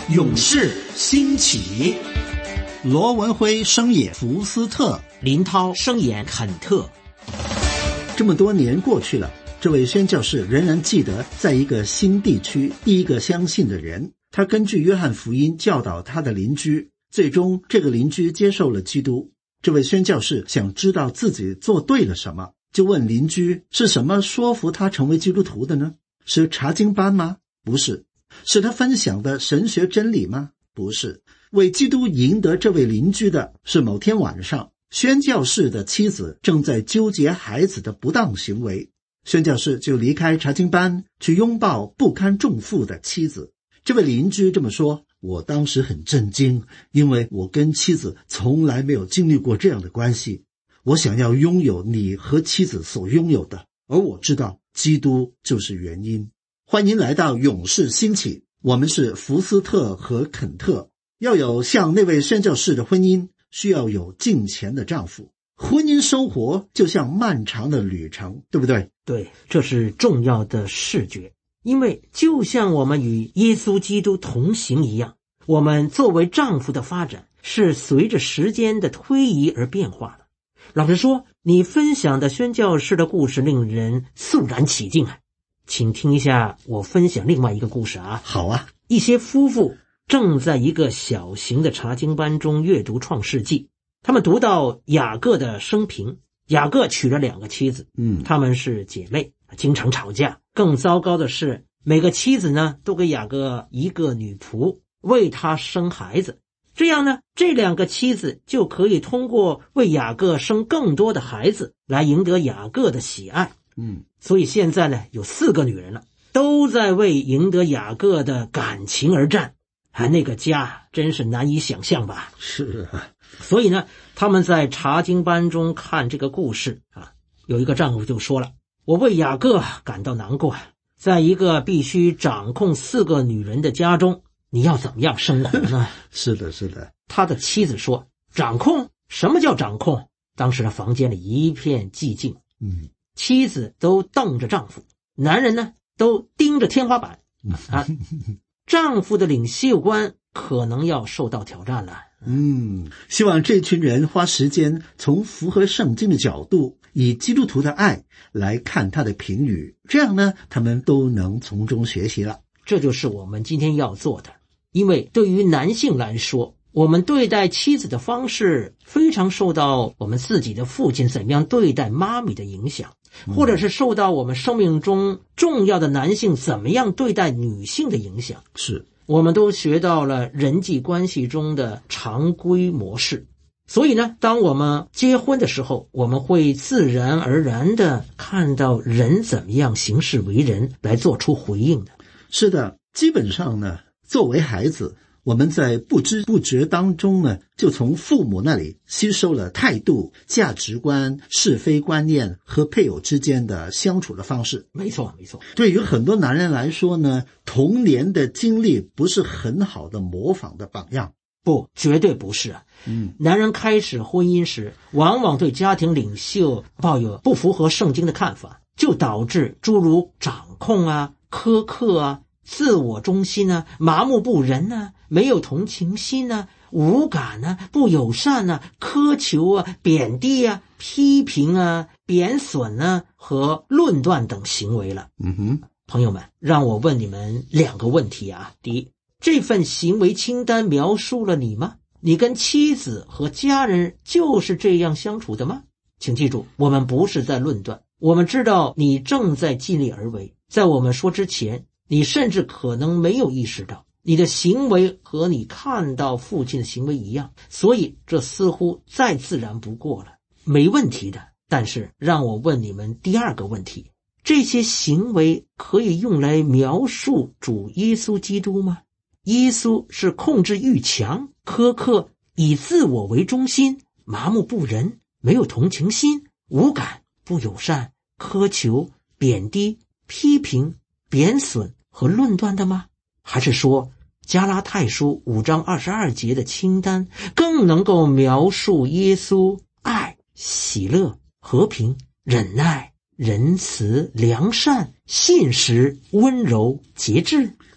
勇士兴起， 罗文辉声演福斯特， 林涛声演肯特。 这么多年过去了，这位宣教士仍然记得在一个新地区第一个相信的人。他根据约翰福音教导他的邻居，最终这个邻居接受了基督。这位宣教士想知道自己做对了什么，就问邻居是什么说服他成为基督徒的呢？是查经班吗？不是。是他分享的神学真理吗？不是。为基督赢得这位邻居的是某天晚上，宣教士的妻子正在纠结孩子的不当行为，宣教士就离开查经班去拥抱不堪重负的妻子。这位邻居这么说，我当时很震惊，因为我跟妻子从来没有经历过这样的关系。我想要拥有你和妻子所拥有的，而我知道基督就是原因。欢迎来到勇士兴起，我们是福斯特和肯特。要有像那位宣教士的婚姻，需要有敬虔的丈夫。婚姻生活就像漫长的旅程，对不对？ 对，这是重要的视觉。因为就像我们与耶稣基督同行一样，我们作为丈夫的发展是随着时间的推移而变化的。老实说，你分享的宣教士的故事令人肃然起敬啊。请听一下我分享另外一个故事啊。 好啊。 一些夫妇正在一个小型的查经班中阅读创世纪，他们读到雅各的生平。雅各娶了2个妻子，他们是姐妹，经常吵架。更糟糕的是，每个妻子呢都给雅各一个女仆，为他生孩子。这样呢，这2个妻子就可以通过为雅各生更多的孩子来赢得雅各的喜爱。所以现在呢，有4个女人了，都在为赢得雅各的感情而战。那个家真是难以想象吧？ 是啊。 所以呢，他们在查经班中看这个故事啊，有一个丈夫就说了，我为雅各感到难过，在一个必须掌控4个女人的家中，你要怎么样生活呢？ 是的，是的。 他的妻子说，掌控？什么叫掌控？当时的房间里一片寂静。妻子都瞪着丈夫，男人呢都盯着天花板啊。丈夫的领袖观可能要受到挑战了。 希望这群人花时间从符合圣经的角度，以基督徒的爱来看他的评语，这样呢，他们都能从中学习了。 这就是我们今天要做的。因为对于男性来说，我们对待妻子的方式非常受到我们自己的父亲怎么样对待妈咪的影响，或者是受到我们生命中重要的男性怎么样对待女性的影响。 是， 我们都学到了人际关系中的常规模式。所以呢，当我们结婚的时候，我们会自然而然地看到人怎么样行事为人来做出回应的。 是的，基本上呢，作为孩子，我们在不知不觉当中呢，就从父母那里吸收了态度、价值观、是非观念和配偶之间的相处的方式。 没错，没错。 对于很多男人来说呢，童年的经历不是很好的模仿的榜样。 不，绝对不是啊。男人开始婚姻时，往往对家庭领袖抱有不符合圣经的看法，就导致诸如掌控啊、苛刻啊、自我中心啊、麻木不仁啊、没有同情心啊、无感啊、不友善啊、苛求啊、贬低啊、批评啊、贬损啊和论断等行为了。朋友们，让我问你们2个问题啊。第一，这份行为清单描述了你吗？你跟妻子和家人就是这样相处的吗？请记住，我们不是在论断，我们知道你正在尽力而为。在我们说之前，你甚至可能没有意识到你的行为和你看到父亲的行为一样，所以这似乎再自然不过了，没问题的。但是让我问你们第2个问题，这些行为可以用来描述主耶稣基督吗？耶稣是控制欲强、苛刻、以自我为中心、麻木不仁、没有同情心、无感、不友善、苛求、贬低、批评、贬损和论断的吗？还是说加拉太书5章22节的清单更能够描述耶稣爱、喜乐、和平、忍耐、仁慈、良善、信实、温柔、节制？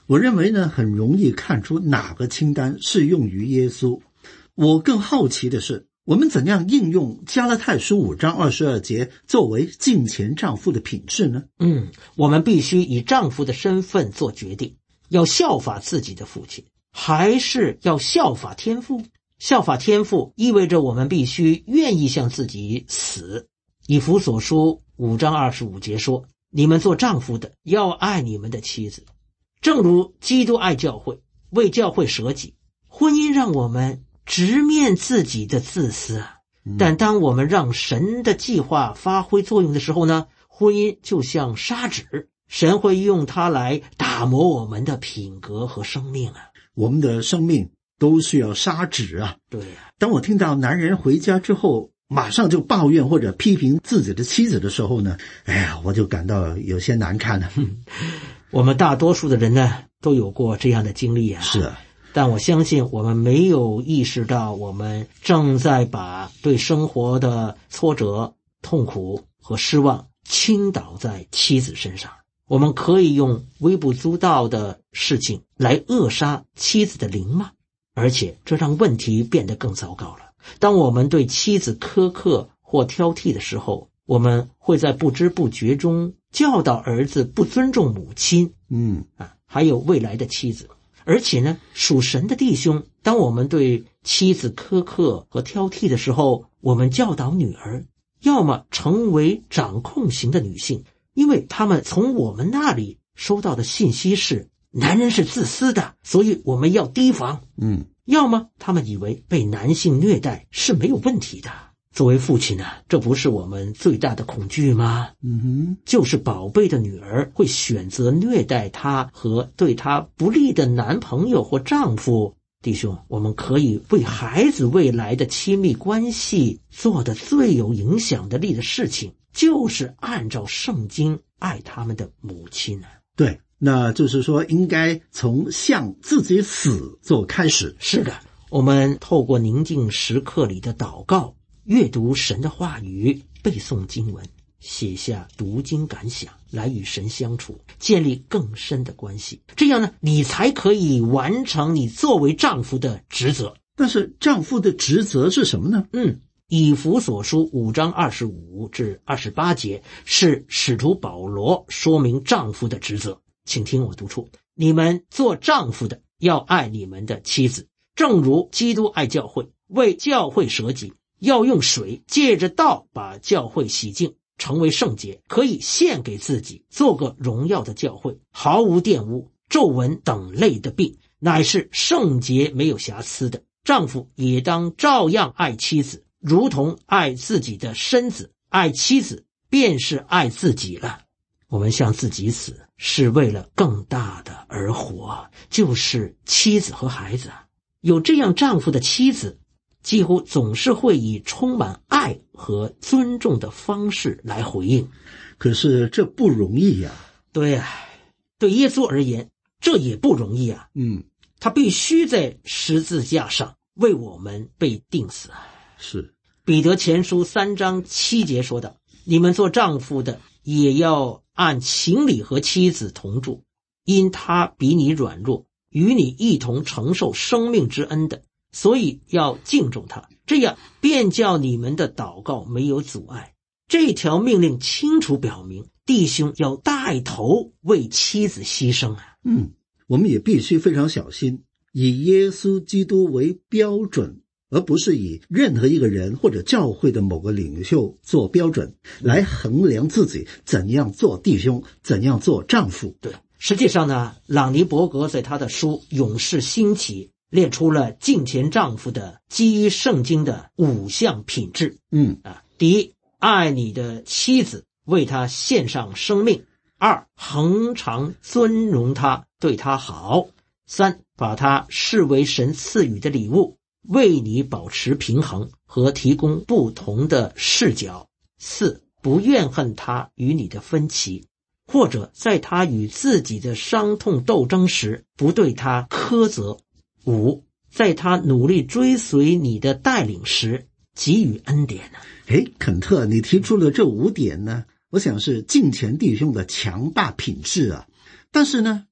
我认为呢，很容易看出哪个清单适用于耶稣。我更好奇的是，我们怎样应用加拉太书5章22节作为敬虔丈夫的品质呢？ 我们必须以丈夫的身份做决定，要效法自己的父亲，还是要效法天父？效法天父意味着我们必须愿意向自己死。以弗所书5章25节说，你们做丈夫的要爱你们的妻子，正如基督爱教会，为教会舍己。婚姻让我们直面自己的自私啊，但当我们让神的计划发挥作用的时候呢，婚姻就像砂纸，神会用它来打磨我们的品格和生命啊。 我们的生命都需要砂纸啊。 对啊， 当我听到男人回家之后马上就抱怨或者批评自己的妻子的时候呢，我就感到有些难堪了。 我们大多数的人呢都有过这样的经历啊。 是啊， 但我相信我们没有意识到，我们正在把对生活的挫折、痛苦和失望倾倒在妻子身上。我们可以用微不足道的事情来扼杀妻子的灵吗？而且这让问题变得更糟糕了。当我们对妻子苛刻或挑剔的时候，我们会在不知不觉中教导儿子不尊重母亲，还有未来的妻子。而且呢，属神的弟兄，当我们对妻子苛刻和挑剔的时候，我们教导女儿要么成为掌控型的女性，因为他们从我们那里收到的信息是男人是自私的，所以我们要提防。要么他们以为被男性虐待是没有问题的。作为父亲呢，这不是我们最大的恐惧吗？就是宝贝的女儿会选择虐待她和对她不利的男朋友或丈夫。弟兄，我们可以为孩子未来的亲密关系做的最有影响力的事情，就是按照圣经爱他们的母亲啊。 对，那就是说应该从向自己死做开始。 是的，我们透过宁静时刻里的祷告，阅读神的话语，背诵经文，写下读经感想，来与神相处，建立更深的关系。这样呢，你才可以完成你作为丈夫的职责。 但是丈夫的职责是什么呢？ 以弗所书5章25至28节是使徒保罗说明丈夫的职责。请听我读出：你们做丈夫的要爱你们的妻子，正如基督爱教会，为教会舍己，要用水借着道把教会洗净，成为圣洁，可以献给自己，做个荣耀的教会，毫无玷污、皱纹等类的病，乃是圣洁没有瑕疵的。丈夫也当照样爱妻子，如同爱自己的身子，爱妻子便是爱自己了。我们向自己死，是为了更大的而活，就是妻子和孩子。有这样丈夫的妻子，几乎总是会以充满爱和尊重的方式来回应。 可是这不容易呀。 对啊，对耶稣而言，这也不容易啊。他必须在十字架上为我们被钉死。 是彼得前书3章7节说道：你们做丈夫的也要按情理和妻子同住，因他比你软弱，与你一同承受生命之恩的，所以要敬重他，这样便叫你们的祷告没有阻碍。这条命令清楚表明，弟兄要带头为妻子牺牲啊。 我们也必须非常小心，以耶稣基督为标准，而不是以任何一个人或者教会的某个领袖做标准，来衡量自己怎样做弟兄，怎样做丈夫。 对，实际上呢，朗尼伯格在他的书《勇士兴起》列出了敬虔丈夫的基于圣经的5项品质。第一，爱你的妻子，为她献上生命。2，恒常尊荣她，对她好。3，把她视为神赐予的礼物，为你保持平衡和提供不同的视角。4，不怨恨她与你的分歧，或者在她与自己的伤痛斗争时不对她苛责。5，在她努力追随你的带领时给予恩典。 肯特，你提出了这5点呢，我想是敬虔弟兄的强大品质啊。但是呢，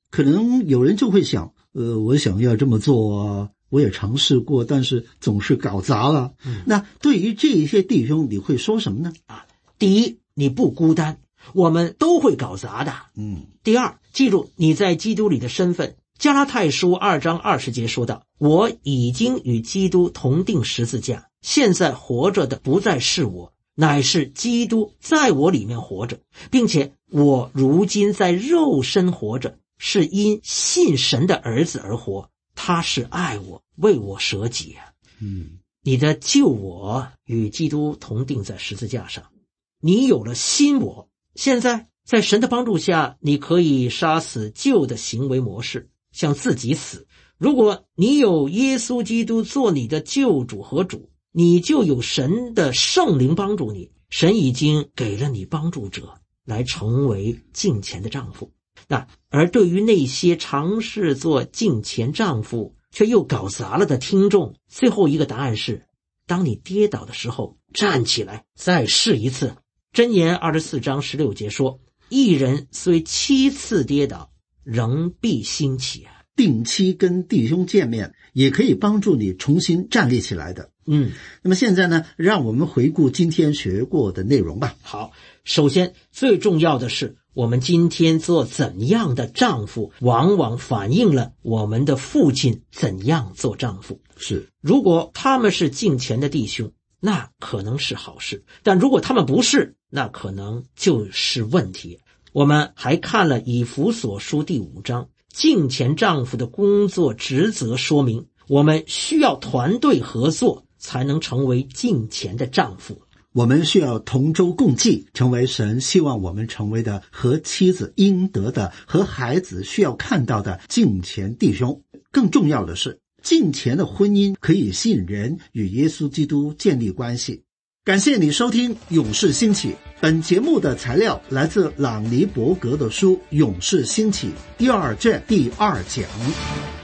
可能有人就会想，我想要这么做啊，我也尝试过，但是总是搞砸了。那对于这些弟兄，你会说什么呢？ 第一，你不孤单，我们都会搞砸的。第二，记住你在基督里的身份。加拉太书2章20节说道，我已经与基督同定十字架，现在活着的不再是我，乃是基督在我里面活着，并且我如今在肉身活着，是因信神的儿子而活，他是爱我，为我舍己啊。你的旧我与基督同定在十字架上，你有了新我，现在在神的帮助下，你可以杀死旧的行为模式，向自己死。如果你有耶稣基督做你的救主和主，你就有神的圣灵帮助你，神已经给了你帮助者来成为敬虔的丈夫。而对于那些尝试做敬虔丈夫却又搞砸了的听众，最后一个答案是，当你跌倒的时候，站起来再试一次。箴言24章16节说，一人虽7次跌倒，仍必兴起啊。 定期跟弟兄见面也可以帮助你重新站立起来的。那么现在呢，让我们回顾今天学过的内容吧。 好，首先最重要的是，我们今天做怎样的丈夫，往往反映了我们的父亲怎样做丈夫。 是， 如果他们是敬虔的弟兄，那可能是好事，但如果他们不是，那可能就是问题。我们还看了以弗所书第5章敬虔丈夫的工作职责说明，我们需要团队合作才能成为敬虔的丈夫。 我们需要同舟共济，成为神希望我们成为的和妻子应得的，和孩子需要看到的敬虔弟兄。更重要的是，敬虔的婚姻可以吸引人与耶稣基督建立关系。感谢你收听勇士兴起，本节目的材料来自朗尼伯格的书《勇士兴起》第2卷第2讲。